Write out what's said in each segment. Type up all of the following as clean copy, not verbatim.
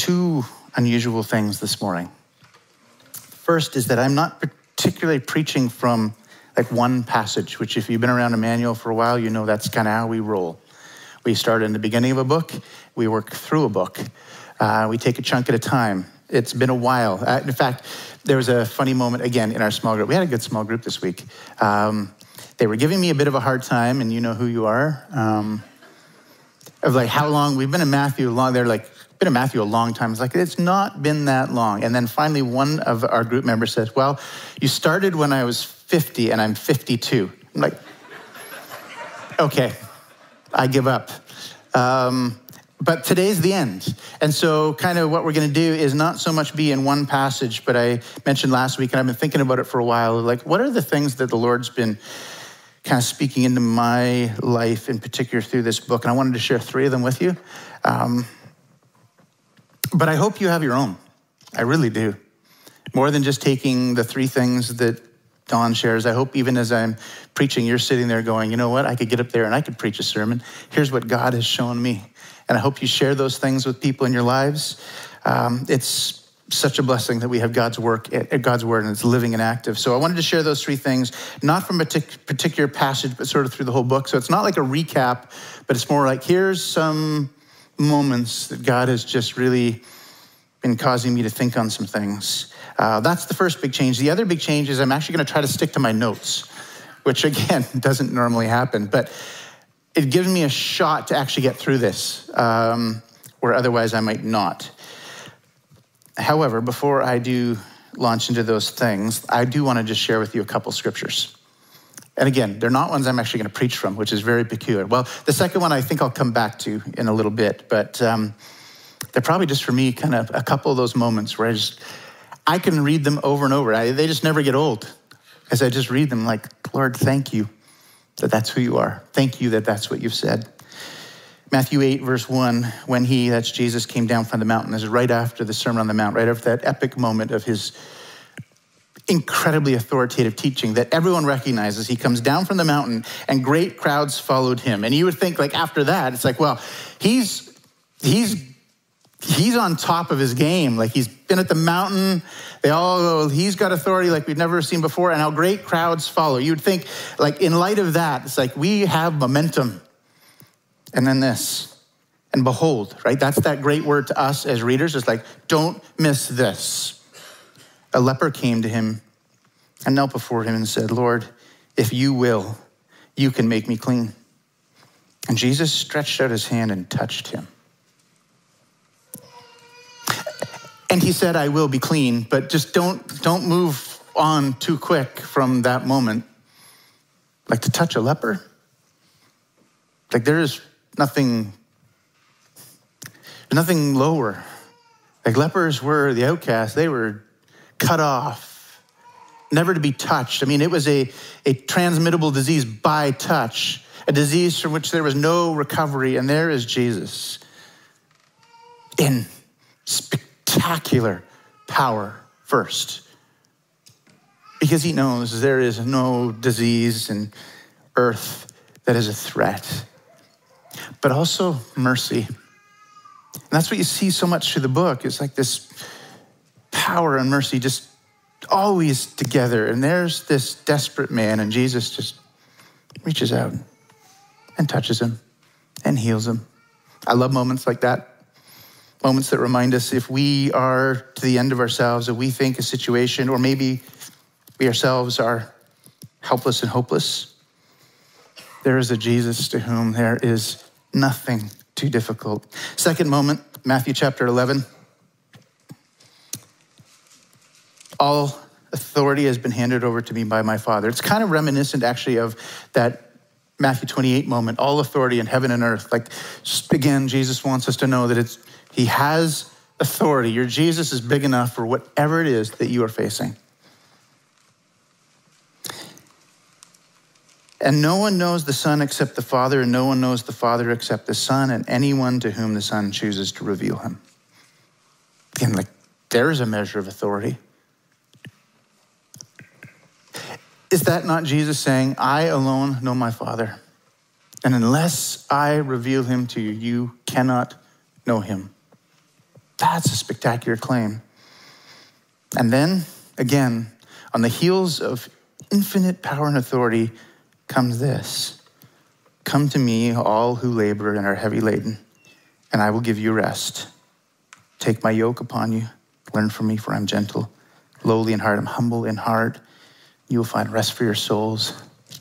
two unusual things this morning. First is that I'm not particularly preaching from like one passage, which if you've been around Emmanuel for a while, you know that's kind of how we roll. We start in the beginning of a book, we work through a book. We take a chunk at a time. It's been a while. In fact, there was a funny moment again in our small group. We had a good small group this week. They were giving me a bit of a hard time, and you know who you are, of like how long we've been in Matthew long. They're like, been in Matthew a long time. It's like, it's not been that long. And then finally one of our group members says, well, you started when I was 50 and I'm 52. I'm like, okay, I give up. But today's the end. And so kind of what we're going to do is not so much be in one passage, but I mentioned last week, and I've been thinking about it for a while, like what are the things that the Lord's been kind of speaking into my life in particular through this book. And I wanted to share 3 of them with you. But I hope you have your own. I really do. More than just taking the 3 things that Don shares. I hope even as I'm preaching, you're sitting there going, you know what? I could get up there and I could preach a sermon. Here's what God has shown me. And I hope you share those things with people in your lives. It's such a blessing that we have God's word, and it's living and active. So I wanted to share those 3 things, not from a particular passage, but sort of through the whole book. So it's not like a recap, but it's more like, here's some moments that God has just really been causing me to think on some things. That's the first big change. The other big change is I'm actually going to try to stick to my notes, which again, doesn't normally happen, but it gives me a shot to actually get through this, where otherwise I might not. However, before I do launch into those things, I do want to just share with you a couple scriptures. And again, they're not ones I'm actually going to preach from, which is very peculiar. Well, the second one I think I'll come back to in a little bit, but they're probably just for me kind of a couple of those moments where I can read them over and over. They just never get old. As I just read them like, Lord, thank you that that's who you are. Thank you that that's what you've said. Matthew 8, verse 1, when that's Jesus, came down from the mountain. This is right after the Sermon on the Mount, right after that epic moment of his incredibly authoritative teaching that everyone recognizes. He comes down from the mountain and great crowds followed him. And you would think like after that, it's like, well, he's on top of his game. Like he's been at the mountain. They all go, he's got authority like we've never seen before. And how great crowds follow. You would think like in light of that, it's like we have momentum. And then this, and behold, right? That's that great word to us as readers. It's like, don't miss this. A leper came to him and knelt before him and said, Lord, if you will, you can make me clean. And Jesus stretched out his hand and touched him. And he said, I will be clean, but just don't move on too quick from that moment. Like to touch a leper? Like there is nothing lower. Like lepers were the outcasts. They were cut off, never to be touched. I mean, it was a transmittable disease by touch, a disease from which there was no recovery. And there is Jesus in spectacular power first, because he knows there is no disease in earth that is a threat, but also mercy. And that's what you see so much through the book. It's like this power and mercy just always together. And there's this desperate man, and Jesus just reaches out and touches him and heals him. I love moments like that. Moments that remind us if we are to the end of ourselves, if we think a situation, or maybe we ourselves are helpless and hopeless, there is a Jesus to whom there is nothing too difficult. Second moment, Matthew chapter 11. All authority has been handed over to me by my Father. It's kind of reminiscent actually of that Matthew 28 moment, all authority in heaven and earth. Like, just again, Jesus wants us to know that he has authority. Your Jesus is big enough for whatever it is that you are facing. And no one knows the Son except the Father, and no one knows the Father except the Son, and anyone to whom the Son chooses to reveal him. Again, like, there is a measure of authority. Is that not Jesus saying, I alone know my Father, and unless I reveal him to you, you cannot know him? That's a spectacular claim. And then, again, on the heels of infinite power and authority comes this. Come to me, all who labor and are heavy laden, and I will give you rest. Take my yoke upon you. Learn from me, for I'm gentle, lowly in heart. I'm humble in heart. You will find rest for your souls.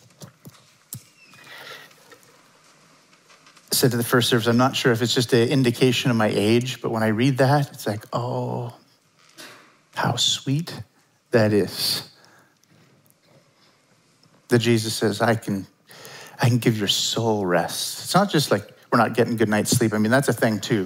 I said to the first service, I'm not sure if it's just an indication of my age, but when I read that, it's like, oh, how sweet that is. That Jesus says, I can give your soul rest. It's not just like we're not getting good night's sleep. I mean, that's a thing too.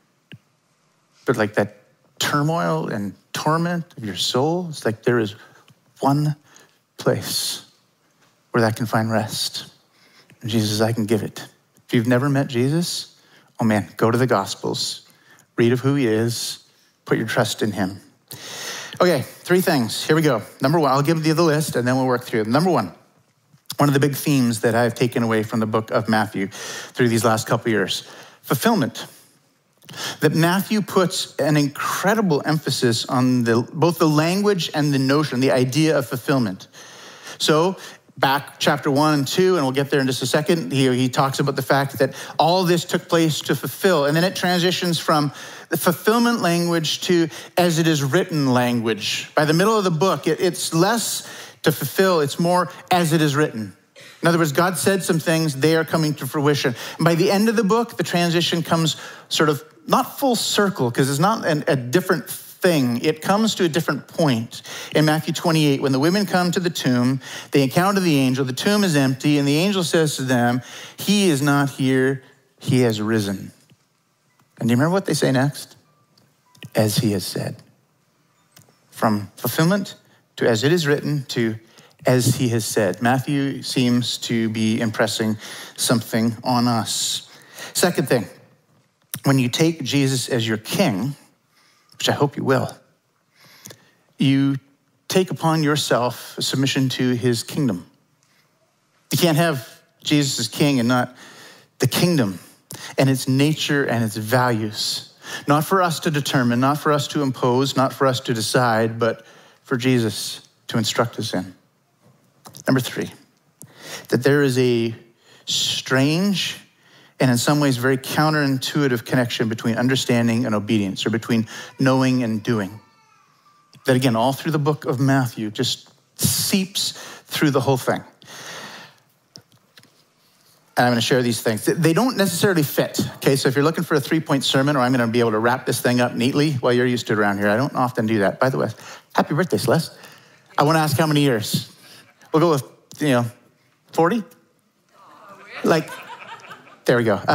But like that turmoil and torment of your soul, it's like there is one place where that can find rest. And Jesus says, I can give it. If you've never met Jesus, oh man, go to the Gospels, read of who he is, put your trust in him. Okay, 3 things. Here we go. Number 1, I'll give you the list and then we'll work through them. Number 1, one of the big themes that I've taken away from the book of Matthew through these last couple years, fulfillment. That Matthew puts an incredible emphasis on both the language and the notion, the idea of fulfillment. So back chapter 1 and 2, and we'll get there in just a second, he talks about the fact that all this took place to fulfill. And then it transitions from the fulfillment language to as it is written language. By the middle of the book, it's less to fulfill, it's more as it is written. In other words, God said some things, they are coming to fruition. And by the end of the book, the transition comes sort of not full circle, because it's not a different thing. It comes to a different point. In Matthew 28, when the women come to the tomb, they encounter the angel, the tomb is empty, and the angel says to them, he is not here, he has risen. And do you remember what they say next? As he has said. From fulfillment to as it is written to as he has said. Matthew seems to be impressing something on us. Second thing, when you take Jesus as your king, which I hope you will, you take upon yourself a submission to his kingdom. You can't have Jesus as king and not the kingdom and its nature and its values. Not for us to determine, not for us to impose, not for us to decide, but for Jesus to instruct us in. Number 3, that there is a strange and in some ways very counterintuitive connection between understanding and obedience, or between knowing and doing. That again, all through the book of Matthew, just seeps through the whole thing. And I'm going to share these things. They don't necessarily fit, okay? So if you're looking for a 3-point sermon, or I'm going to be able to wrap this thing up neatly, well, you're used to it around here. I don't often do that. By the way, happy birthday, Celeste. I want to ask how many years? We'll go with, 40? Like, there we go.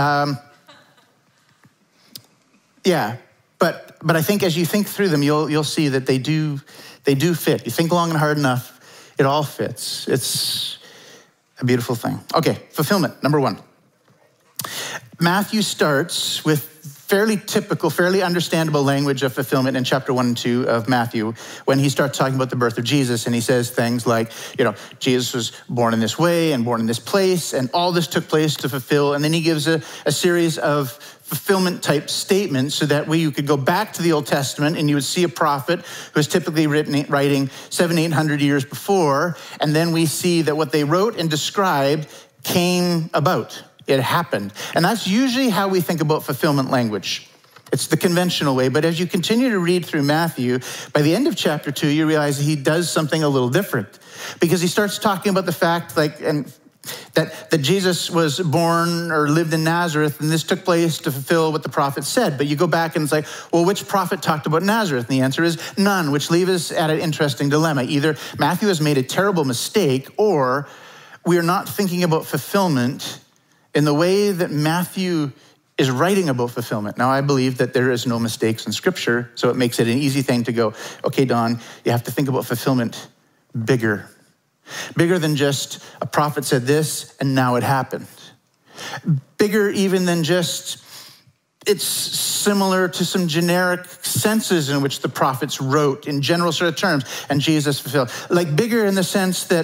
Yeah, but I think as you think through them, you'll see that they do fit. You think long and hard enough, it all fits. It's a beautiful thing. Okay, fulfillment, number 1. Matthew starts with fairly typical, fairly understandable language of fulfillment in chapter 1 and 2 of Matthew, when he starts talking about the birth of Jesus, and he says things like, Jesus was born in this way and born in this place, and all this took place to fulfill. And then he gives a series of fulfillment type statements so that you could go back to the Old Testament and you would see a prophet who was typically writing 700-800 years before, and then we see that what they wrote and described came about. It happened. And that's usually how we think about fulfillment language. It's the conventional way, but as you continue to read through Matthew, by the end of chapter 2, you realize he does something a little different, because he starts talking about the fact that Jesus was born or lived in Nazareth, and this took place to fulfill what the prophet said. But you go back and it's like, well, which prophet talked about Nazareth? And the answer is none, which leaves us at an interesting dilemma. Either Matthew has made a terrible mistake, or we are not thinking about fulfillment in the way that Matthew is writing about fulfillment. Now, I believe that there is no mistakes in Scripture, so it makes it an easy thing to go, okay, Don, you have to think about fulfillment bigger. Bigger than just a prophet said this and now it happened. Bigger even than just, it's similar to some generic senses in which the prophets wrote in general sort of terms and Jesus fulfilled. Like bigger in the sense that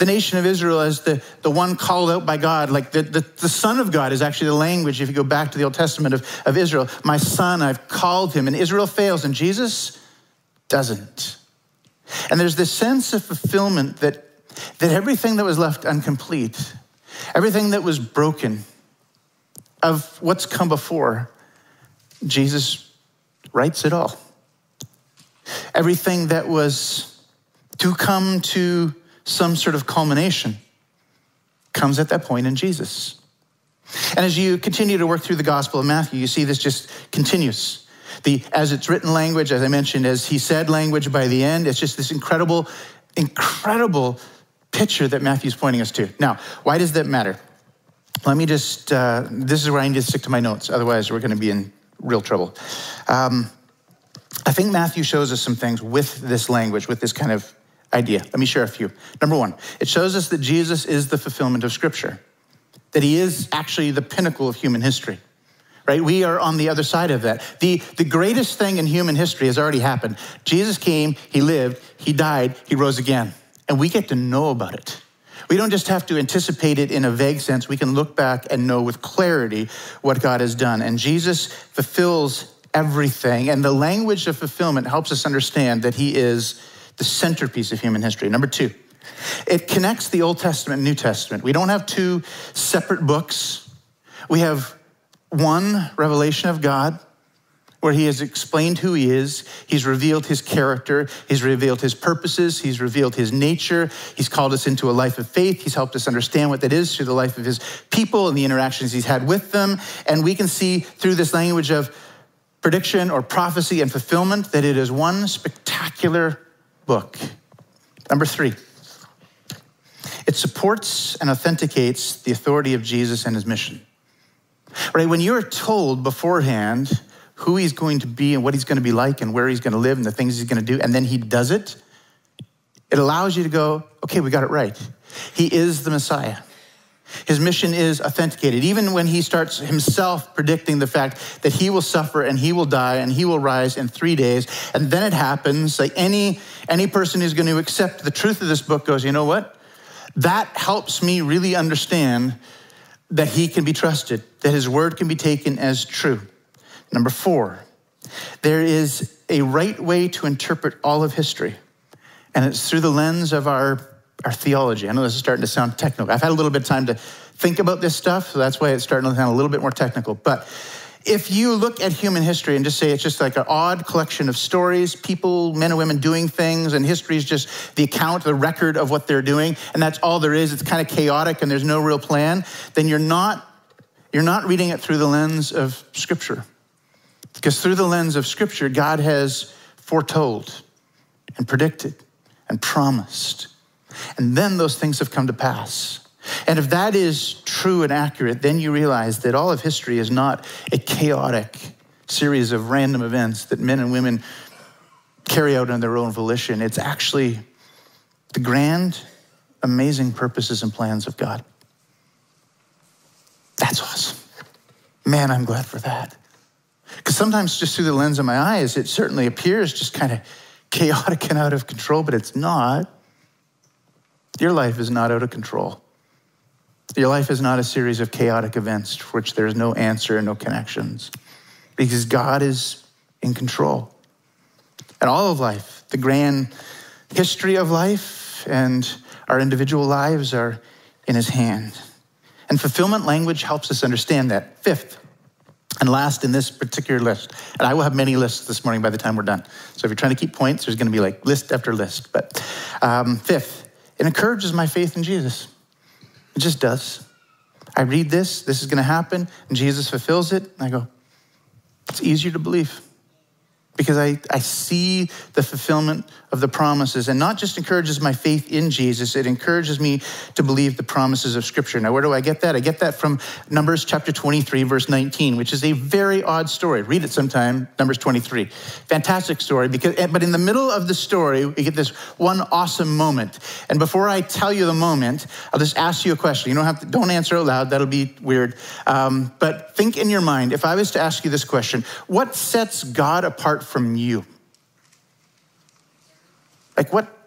the nation of Israel as the one called out by God. Like the Son of God is actually the language, if you go back to the Old Testament of Israel. My son, I've called him. And Israel fails, and Jesus doesn't. And there's this sense of fulfillment that everything that was left incomplete, everything that was broken of what's come before, Jesus writes it all. Everything that was to come to some sort of culmination comes at that point in Jesus. And as you continue to work through the Gospel of Matthew, you see this just continues. The as it's written language, as I mentioned, as he said language by the end, it's just this incredible, incredible picture that Matthew's pointing us to. Now, why does that matter? Let me just, this is where I need to stick to my notes. Otherwise, we're going to be in real trouble. I think Matthew shows us some things with this language, with this kind of idea. Let me share a few. Number one, it shows us that Jesus is the fulfillment of Scripture, that he is actually the pinnacle of human history, right? We are on the other side of that. The greatest thing in human history has already happened. Jesus came, he lived, he died, he rose again, and we get to know about it. We don't just have to anticipate it in a vague sense. We can look back and know with clarity what God has done. And Jesus fulfills everything. And the language of fulfillment helps us understand that he is the centerpiece of human history. Number two, it connects the Old Testament and New Testament. We don't have two separate books. We have one revelation of God where he has explained who he is. He's revealed his character. He's revealed his purposes. He's revealed his nature. He's called us into a life of faith. He's helped us understand what that is through the life of his people and the interactions he's had with them. And we can see through this language of prediction or prophecy and fulfillment that it is one spectacular book. Number three, it supports and authenticates the authority of Jesus and his mission. Right? When you're told beforehand who he's going to be and what he's going to be like and where he's going to live and the things he's going to do, and then he does it, it allows you to go, okay, we got it right. He is the Messiah. His mission is authenticated. Even when he starts himself predicting the fact that he will suffer and he will die and he will rise in 3 days, and then it happens, like any person who's going to accept the truth of this book goes, you know what? That helps me really understand that he can be trusted, that his word can be taken as true. Number four, there is a right way to interpret all of history, and it's through the lens of our theology. I know this is starting to sound technical. I've had a little bit of time to think about this stuff, so that's why it's starting to sound a little bit more technical. But if you look at human history and just say it's just like an odd collection of stories, people, men and women doing things, and history is just the account, the record of what they're doing, and that's all there is, it's kind of chaotic and there's no real plan, then you're not reading it through the lens of Scripture. Because through the lens of Scripture, God has foretold and predicted and promised. And then those things have come to pass. And if that is true and accurate, then you realize that all of history is not a chaotic series of random events that men and women carry out on their own volition. It's actually the grand, amazing purposes and plans of God. That's awesome. Man, I'm glad for that. Because sometimes just through the lens of my eyes, it certainly appears just kind of chaotic and out of control, but it's not. Your life is not out of control. Your life is not a series of chaotic events for which there's no answer and no connections, because God is in control. And all of life, the grand history of life and our individual lives are in his hand. And fulfillment language helps us understand that. Fifth, and last in this particular list, and I will have many lists this morning by the time we're done. So if you're trying to keep points, there's going to be like list after list. But fifth, it encourages my faith in Jesus. It just does. I read this is going to happen, and Jesus fulfills it, and I go, it's easier to believe. Because I see the fulfillment of the promises, and not just encourages my faith in Jesus, it encourages me to believe the promises of Scripture. Now, where do I get that? I get that from Numbers chapter 23, verse 19, which is a very odd story. Read it sometime, Numbers 23. Fantastic story, but in the middle of the story, we get this one awesome moment. And before I tell you the moment, I'll just ask you a question. You don't answer out loud, that'll be weird. But think in your mind, if I was to ask you this question, what sets God apart from you? Like what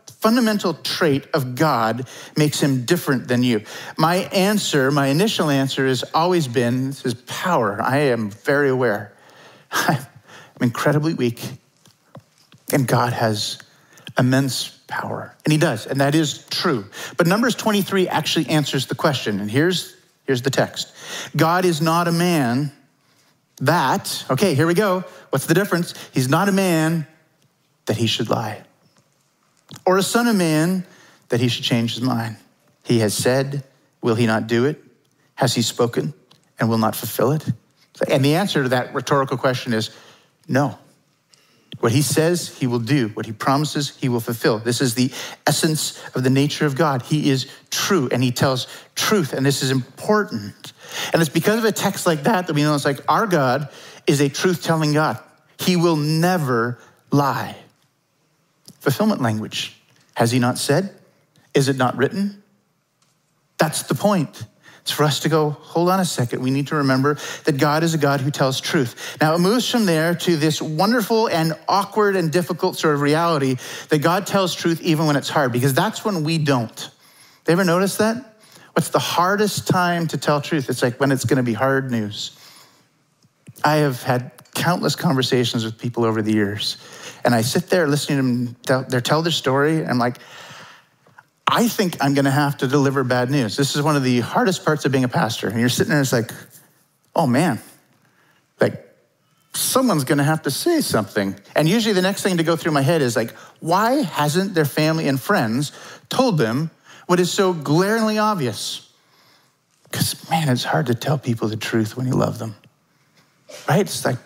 fundamental trait of God makes him different than you? My initial answer has always been, this is power. I am very aware. I'm incredibly weak, and God has immense power, and he does, and that is true. But Numbers 23 actually answers the question, and here's the text. God is not a man that, okay, here we go. What's the difference? He's not a man that he should lie, or a son of man that he should change his mind. He has said, will he not do it? Has he spoken and will not fulfill it? And the answer to that rhetorical question is no. What he says, he will do. What he promises, he will fulfill. This is the essence of the nature of God. He is true, and he tells truth, and this is important. And it's because of a text like that we know it's like our God is a truth-telling God. He will never lie. Fulfillment language. Has he not said? Is it not written? That's the point. It's for us to go, hold on a second. We need to remember that God is a God who tells truth. Now it moves from there to this wonderful and awkward and difficult sort of reality that God tells truth even when it's hard, because that's when we don't. They ever notice that? What's the hardest time to tell truth? It's like when it's going to be hard news. I have had countless conversations with people over the years, and I sit there listening to them tell their story, and I'm like, I think I'm going to have to deliver bad news. This is one of the hardest parts of being a pastor. And you're sitting there, it's like, oh man, like someone's going to have to say something. And usually the next thing to go through my head is like, why hasn't their family and friends told them what is so glaringly obvious? Because man, it's hard to tell people the truth when you love them, right? It's like,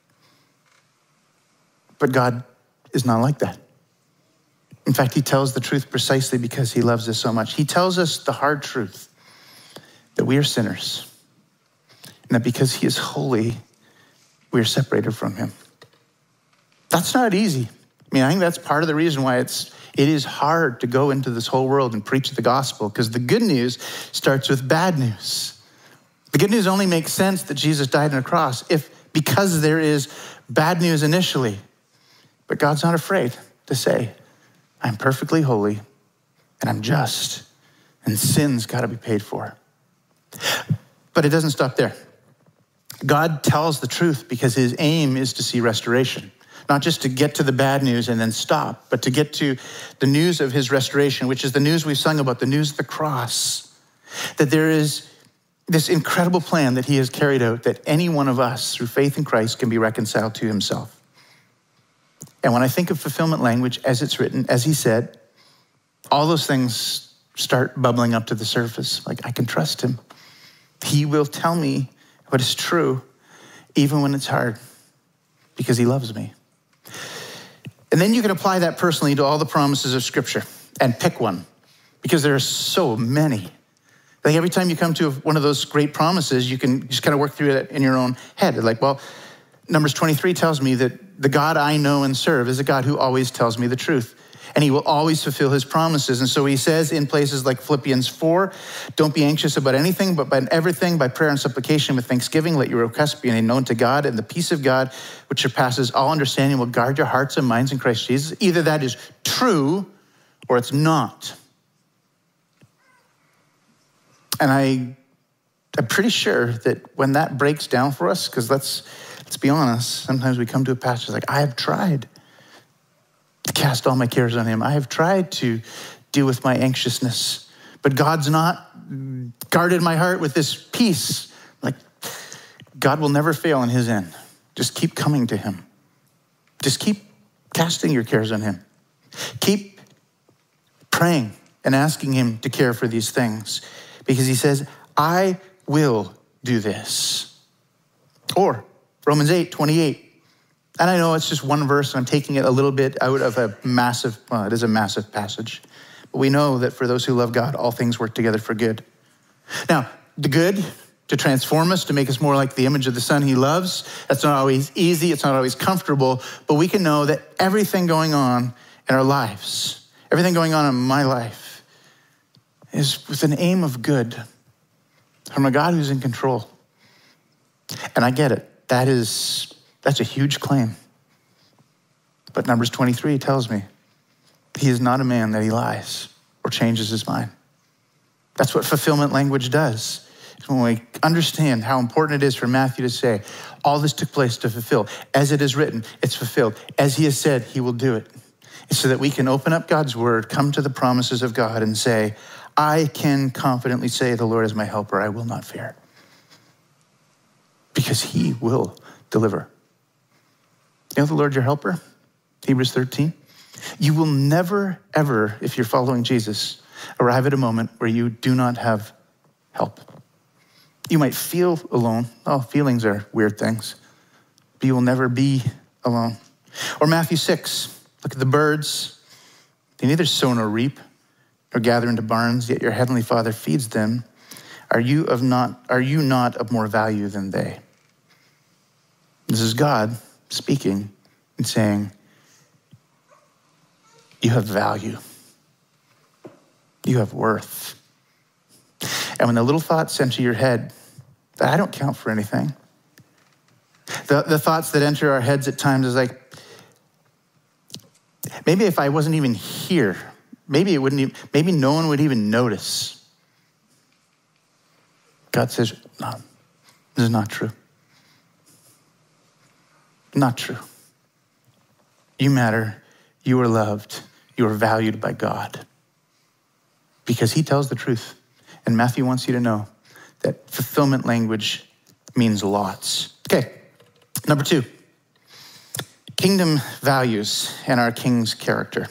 but God is not like that. In fact, he tells the truth precisely because he loves us so much. He tells us the hard truth that we are sinners, and that because he is holy, we are separated from him. That's not easy. I mean, I think that's part of the reason why it is hard to go into this whole world and preach the gospel, because the good news starts with bad news. The good news only makes sense that Jesus died on a cross because there is bad news initially. But God's not afraid to say, I'm perfectly holy, and I'm just, and sin's got to be paid for. But it doesn't stop there. God tells the truth because his aim is to see restoration, not just to get to the bad news and then stop, but to get to the news of his restoration, which is the news we've sung about, the news of the cross, that there is this incredible plan that he has carried out, that any one of us through faith in Christ can be reconciled to himself. And when I think of fulfillment language as it's written, as he said, all those things start bubbling up to the surface. Like, I can trust him. He will tell me what is true, even when it's hard, because he loves me. And then you can apply that personally to all the promises of Scripture and pick one, because there are so many. Like every time you come to one of those great promises, you can just kind of work through it in your own head. Like, well, Numbers 23 tells me that the God I know and serve is a God who always tells me the truth, and he will always fulfill his promises. And so he says in places like Philippians 4, don't be anxious about anything, but by everything, by prayer and supplication with thanksgiving, let your requests be made known to God, and the peace of God, which surpasses all understanding, will guard your hearts and minds in Christ Jesus. Either that is true or it's not. And I'm pretty sure that when that breaks down for us, because let's be honest, sometimes we come to a passage like, I have tried to cast all my cares on him. I have tried to deal with my anxiousness, but God's not guarded my heart with this peace. Like, God will never fail in his end. Just keep coming to him. Just keep casting your cares on him. Keep praying and asking him to care for these things, because he says, I will do this. Or Romans 8:28. And I know it's just one verse, and I'm taking it a little bit out of it is a massive passage. But we know that for those who love God, all things work together for good. Now, the good, to transform us, to make us more like the image of the Son he loves, that's not always easy, it's not always comfortable, but we can know that everything going on in our lives, everything going on in my life, is with an aim of good from a God who's in control. And I get it. That's a huge claim. But Numbers 23 tells me He is not a man that he lies or changes his mind. That's what fulfillment language does. When we understand how important it is for Matthew to say, all this took place to fulfill. As it is written, it's fulfilled. As he has said, he will do it. It's so that we can open up God's word, come to the promises of God and say, I can confidently say, the Lord is my helper, I will not fear. Because he will deliver. You know the Lord your helper? Hebrews 13. You will never, ever, if you're following Jesus, arrive at a moment where you do not have help. You might feel alone. Oh, feelings are weird things. But you will never be alone. Or Matthew 6, look at the birds. They neither sow nor reap or gather into barns, yet your heavenly Father feeds them. Are you not of more value than they? This is God speaking and saying, you have value. You have worth. And when the little thoughts enter your head, that I don't count for anything. The thoughts that enter our heads at times is like, maybe if I wasn't even here, maybe no one would even notice. God says, no, this is not true. Not true. You matter. You are loved. You are valued by God. Because he tells the truth. And Matthew wants you to know that fulfillment language means lots. Okay, number 2. Kingdom values and our king's character.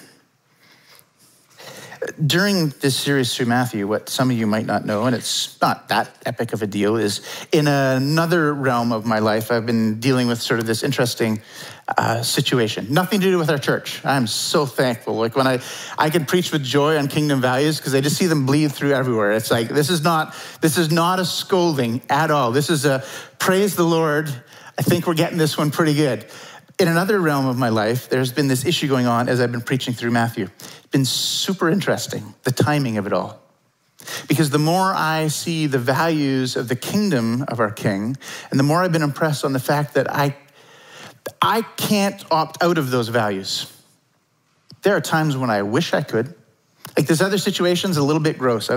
During this series through Matthew, what some of you might not know, and it's not that epic of a deal, is in another realm of my life, I've been dealing with sort of this interesting situation. Nothing to do with our church. I'm so thankful. Like when I can preach with joy on kingdom values because I just see them bleed through everywhere. It's like, this is not a scolding at all. This is a praise the Lord. I think we're getting this one pretty good. In another realm of my life, there's been this issue going on as I've been preaching through Matthew. It's been super interesting, the timing of it all. Because the more I see the values of the kingdom of our King, and the more I've been impressed on the fact that I can't opt out of those values. There are times when I wish I could. Like this other situation's a little bit gross.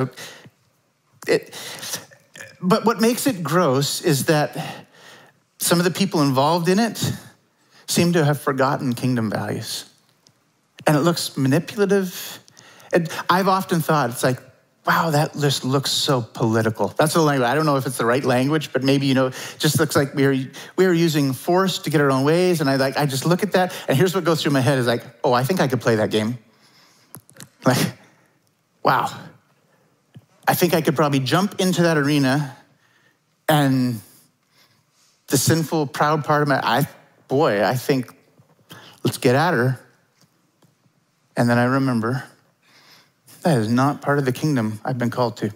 But what makes it gross is that some of the people involved in it seem to have forgotten kingdom values. And it looks manipulative. And I've often thought, it's like, wow, that just looks so political. That's the language. I don't know if it's the right language, but maybe, it just looks like we are using force to get our own ways. And I just look at that, and here's what goes through my head is like, oh, I think I could play that game. Like, wow. I think I could probably jump into that arena, and the sinful, proud part of I think, let's get at her. And then I remember, that is not part of the kingdom I've been called to.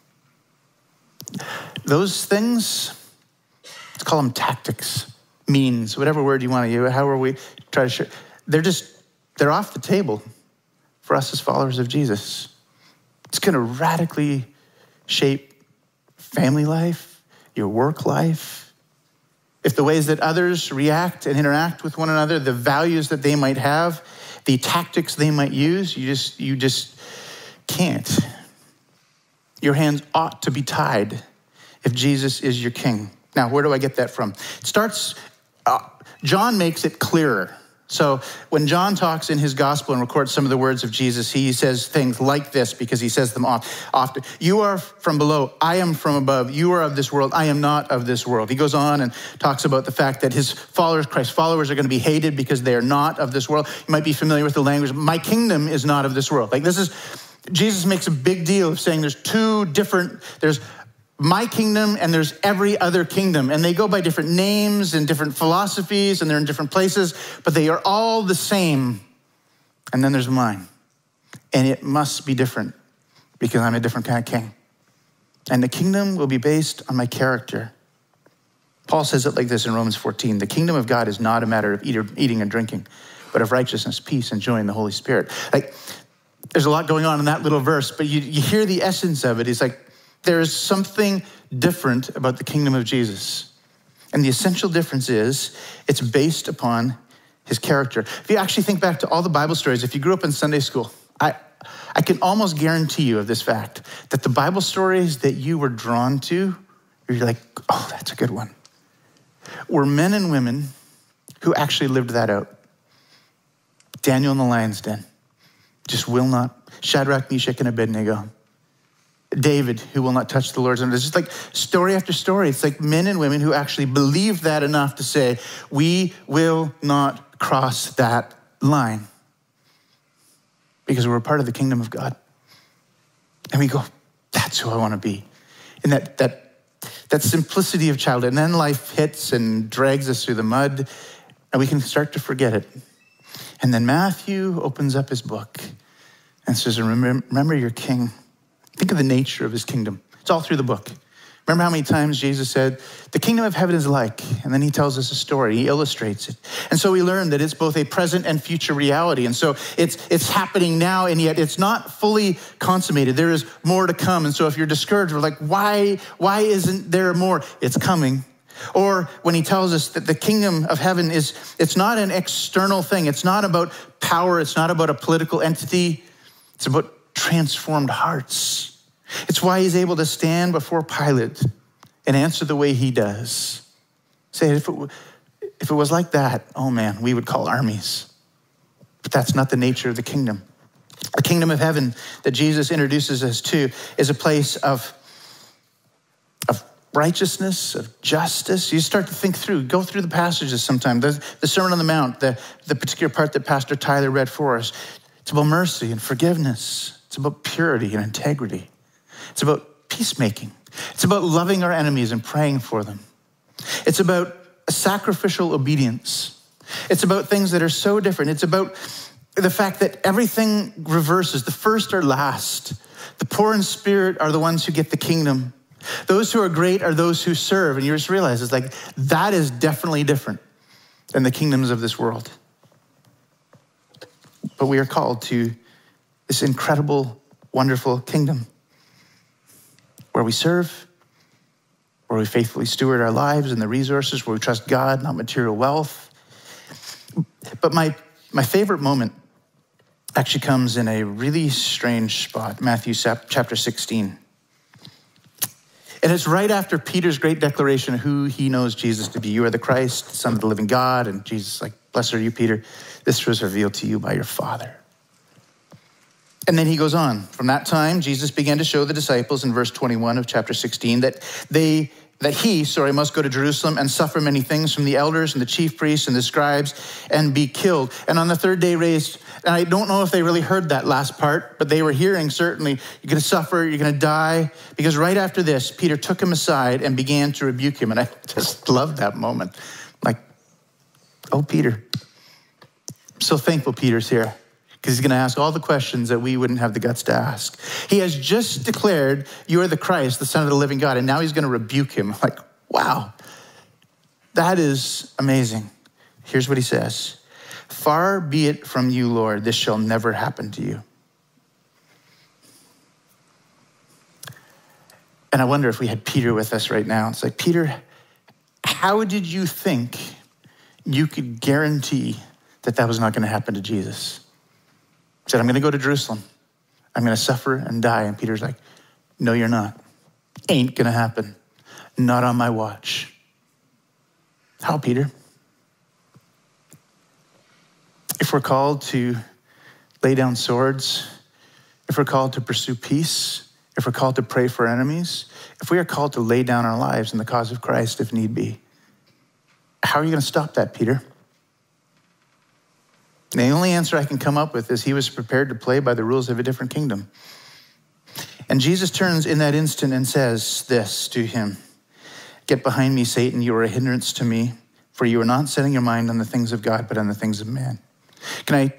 Those things, let's call them tactics, means, whatever word you want to use, however we try to share, they're off the table for us as followers of Jesus. It's going to radically shape family life, your work life. If the ways that others react and interact with one another, the values that they might have, the tactics they might use, you just can't. Your hands ought to be tied if Jesus is your king. Now, where do I get that from? It starts, John makes it clearer. So when John talks in his gospel and records some of the words of Jesus, he says things like this because he says them often. You are from below, I am from above. You are of this world, I am not of this world. He goes on and talks about the fact that his followers, Christ's followers, are going to be hated because they are not of this world. You might be familiar with the language, my kingdom is not of this world. Jesus makes a big deal of saying there's my kingdom and there's every other kingdom. And they go by different names and different philosophies and they're in different places, but they are all the same. And then there's mine. And it must be different because I'm a different kind of king. And the kingdom will be based on my character. Paul says it like this in Romans 14. The kingdom of God is not a matter of eating and drinking, but of righteousness, peace, and joy in the Holy Spirit. There's a lot going on in that little verse, but you hear the essence of it. It's like, there's something different about the kingdom of Jesus. And the essential difference is it's based upon his character. If you actually think back to all the Bible stories, if you grew up in Sunday school, I can almost guarantee you of this fact, that the Bible stories that you were drawn to, you're like, oh, that's a good one, were men and women who actually lived that out. Daniel in the lion's den, just will not. Shadrach, Meshach, and Abednego. David, who will not touch the Lord's anointed. It's just like story after story. It's like men and women who actually believed that enough to say, we will not cross that line because we're a part of the kingdom of God. And we go, that's who I want to be. And that simplicity of childhood. And then life hits and drags us through the mud and we can start to forget it. And then Matthew opens up his book and says, remember your king. Think of the nature of his kingdom. It's all through the book. Remember how many times Jesus said, the kingdom of heaven is like, and then he tells us a story, he illustrates it. And so we learn that it's both a present and future reality. And so it's happening now, and yet it's not fully consummated. There is more to come. And so if you're discouraged, we're like, why isn't there more? It's coming. Or when he tells us that the kingdom of heaven it's not an external thing. It's not about power. It's not about a political entity. It's about transformed hearts. It's why he's able to stand before Pilate and answer the way he does. Say, if it was like that, oh man, we would call armies. But that's not the nature of the kingdom. The kingdom of heaven that Jesus introduces us to is a place of righteousness, of justice. You start to think through, go through the passages sometime. The Sermon on the Mount, the particular part that Pastor Tyler read for us. It's about mercy and forgiveness. It's about purity and integrity. It's about peacemaking. It's about loving our enemies and praying for them. It's about sacrificial obedience. It's about things that are so different. It's about the fact that everything reverses. The first are last. The poor in spirit are the ones who get the kingdom. Those who are great are those who serve. And you just realize it's like, that is definitely different than the kingdoms of this world. But we are called to this incredible, wonderful kingdom where we serve, where we faithfully steward our lives and the resources, where we trust God, not material wealth. But my favorite moment actually comes in a really strange spot, Matthew chapter 16. And it's right after Peter's great declaration of who he knows Jesus to be. You are the Christ, Son of the living God. And Jesus is like, blessed are you, Peter. This was revealed to you by your Father. And then he goes on. From that time, Jesus began to show the disciples in verse 21 of chapter 16 that he must go to Jerusalem and suffer many things from the elders and the chief priests and the scribes and be killed. And on the third day raised, and I don't know if they really heard that last part, but they were hearing certainly, you're going to suffer, you're going to die. Because right after this, Peter took him aside and began to rebuke him. And I just loved that moment. Like, oh, Peter. I'm so thankful Peter's here, because he's going to ask all the questions that we wouldn't have the guts to ask. He has just declared, you are the Christ, the Son of the living God, and now he's going to rebuke him. Like, wow, that is amazing. Here's what he says. Far be it from you, Lord, this shall never happen to you. And I wonder if we had Peter with us right now. It's like, Peter, how did you think you could guarantee that was not going to happen to Jesus? He said, I'm going to go to Jerusalem. I'm going to suffer and die. And Peter's like, no, you're not. Ain't going to happen. Not on my watch. How, Peter? If we're called to lay down swords, if we're called to pursue peace, if we're called to pray for enemies, if we are called to lay down our lives in the cause of Christ if need be, how are you going to stop that, Peter? And the only answer I can come up with is he was prepared to play by the rules of a different kingdom. And Jesus turns in that instant and says this to him, get behind me, Satan, you are a hindrance to me, for you are not setting your mind on the things of God, but on the things of man. Can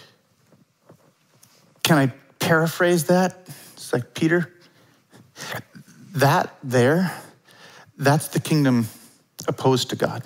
I paraphrase that? It's like, Peter, that's the kingdom opposed to God.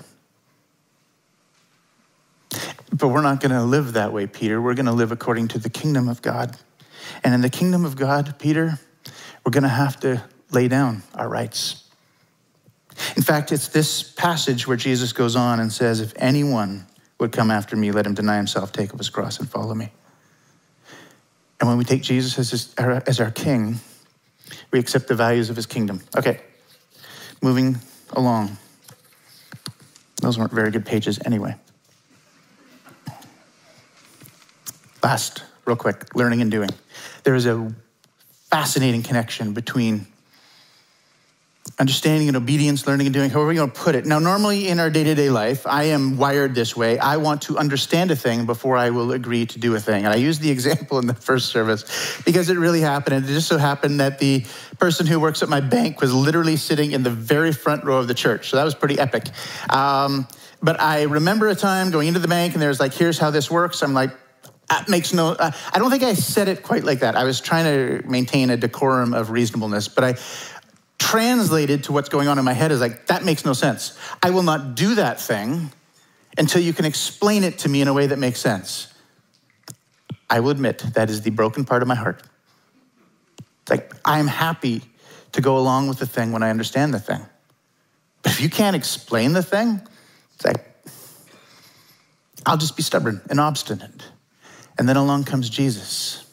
But we're not going to live that way, Peter. We're going to live according to the kingdom of God. And in the kingdom of God, Peter, we're going to have to lay down our rights. In fact, it's this passage where Jesus goes on and says, if anyone would come after me, let him deny himself, take up his cross, and follow me. And when we take Jesus as our king, we accept the values of his kingdom. Okay, moving along. Those weren't very good pages anyway. Last, real quick, learning and doing. There is a fascinating connection between understanding and obedience, learning and doing, however you want to put it. Now, normally in our day-to-day life, I am wired this way. I want to understand a thing before I will agree to do a thing. And I used the example in the first service because it really happened. And it just so happened that the person who works at my bank was literally sitting in the very front row of the church. So that was pretty epic. But I remember a time going into the bank and there's like, here's how this works. I'm like, that makes no, I don't think I said it quite like that. I was trying to maintain a decorum of reasonableness, but I translated to what's going on in my head is like, that makes no sense. I will not do that thing until you can explain it to me in a way that makes sense. I will admit that is the broken part of my heart. It's like, I'm happy to go along with the thing when I understand the thing. But if you can't explain the thing, it's like, I'll just be stubborn and obstinate. And then along comes Jesus.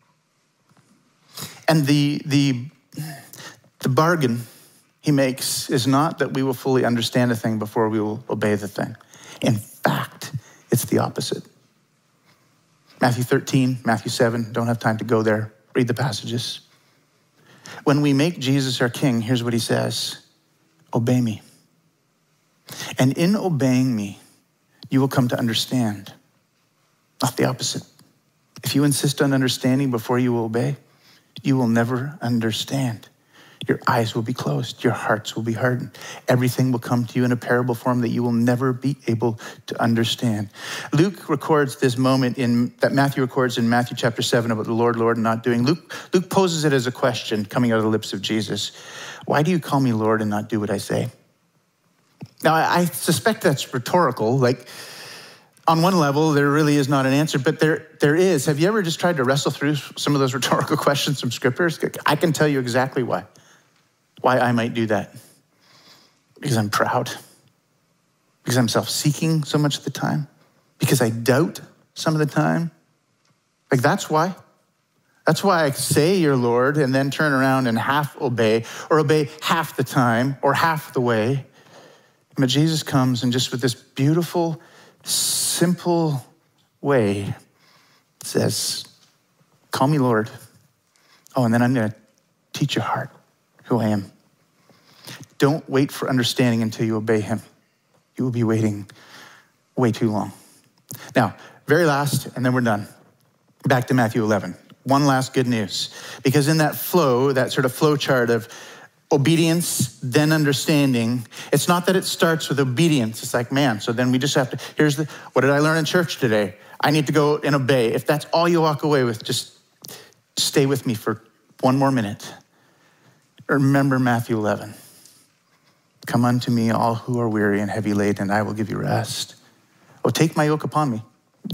And the bargain he makes is not that we will fully understand a thing before we will obey the thing. In fact, it's the opposite. Matthew 13, Matthew 7, don't have time to go there. Read the passages. When we make Jesus our king, here's what he says: obey me. And in obeying me, you will come to understand, not the opposite. If you insist on understanding before you will obey, you will never understand. Your eyes will be closed. Your hearts will be hardened. Everything will come to you in a parable form that you will never be able to understand. Luke records this moment that Matthew records in Matthew chapter 7 about the Lord, not doing. Luke poses it as a question coming out of the lips of Jesus. Why do you call me Lord and not do what I say? Now, I suspect that's rhetorical. Like, on one level, there really is not an answer, but there is. Have you ever just tried to wrestle through some of those rhetorical questions from scriptures? I can tell you exactly why I might do that. Because I'm proud. Because I'm self-seeking so much of the time. Because I doubt some of the time. Like, that's why. That's why I say you're Lord and then turn around and half obey, or obey half the time or half the way. But Jesus comes and just with this beautiful, simple way says, call me Lord. Oh, and then I'm going to teach your heart who I am. Don't wait for understanding until you obey him. You will be waiting way too long. Now, very last, and then we're done. Back to Matthew 11. One last good news. Because in that flow, that sort of flow chart of obedience, then understanding, it's not that it starts with obedience. It's like, man, so then we just have to, what did I learn in church today? I need to go and obey. If that's all you walk away with, just stay with me for one more minute. Remember Matthew 11. Come unto me, all who are weary and heavy laden, and I will give you rest. Oh, take my yoke upon me.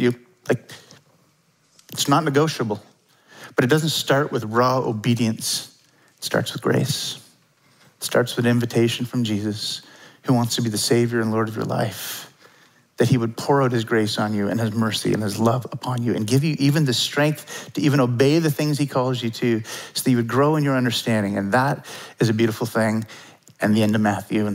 It's not negotiable. But it doesn't start with raw obedience. It starts with grace. It starts with an invitation from Jesus, who wants to be the Savior and Lord of your life, that he would pour out his grace on you and his mercy and his love upon you and give you even the strength to even obey the things he calls you to, so that you would grow in your understanding. And that is a beautiful thing. And the end of Matthew.